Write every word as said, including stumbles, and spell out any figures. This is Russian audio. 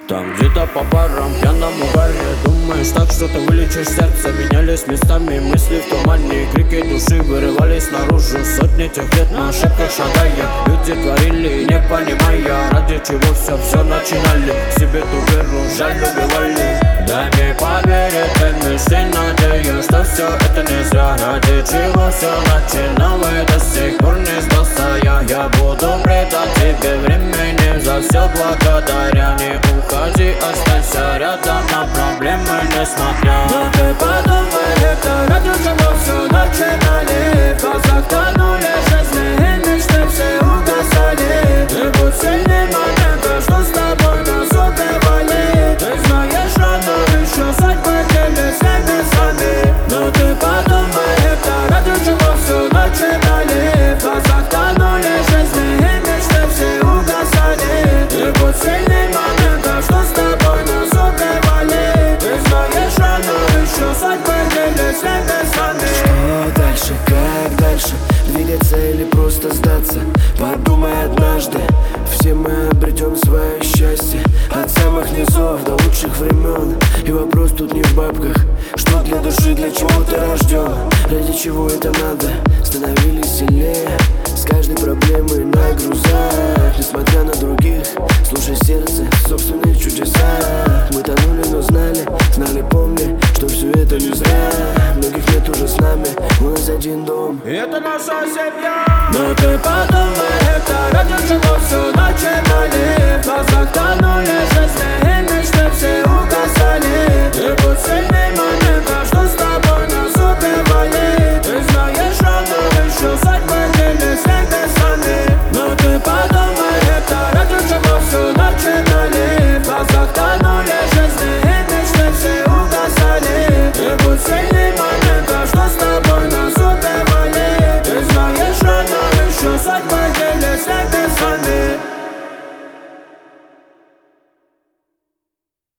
Там где-то по барам, пьяном угаре думаешь так, что ты вылечишь сердце. Менялись местами мысли в тумане, крики души вырывались наружу. Сотни тех лет на ошибках шагая, люди творили, не понимая, ради чего все, все начинали. Себе ту веру жаль убивали. Дай мне поверить, в мечте, надеюсь, что все это не зря. Ради чего все начиналось, до сих пор не сдался я. Я буду предать тебе времени, за все благодаря. Не уходи, останься рядом, на проблемы не смотря. Но ты подумай, это ради чего все начинали. В глазах тонули жизни и мечты все угасали. Ты будь сильней момента, что с тобой нас убивали. Ты знаешь, рано еще судьбы делись небесами. Но ты подумай, это ради чего все начинали. В глазах тонули жизни и мечты все угасали. Ты будь сильней момента, что с тобой нас убивали. Ты знаешь, рано еще судьбы делись небесами. Что дальше, как дальше? Двигаться или просто сдаться? Подумай однажды, все мы обретем свое счастье. От самых низов до лучших времен. И вопрос тут не в бабках. Что для души, для чего ты рожден? Ради чего это надо? Становились сильнее с каждой проблемой на грузах. Несмотря на других, слушай сердце в собственных чудесах. Мы тонули, но знали, знали, помни, что все это не зря. Многих нет уже с нами, у нас один дом, и это наша семья. Но ты подумай,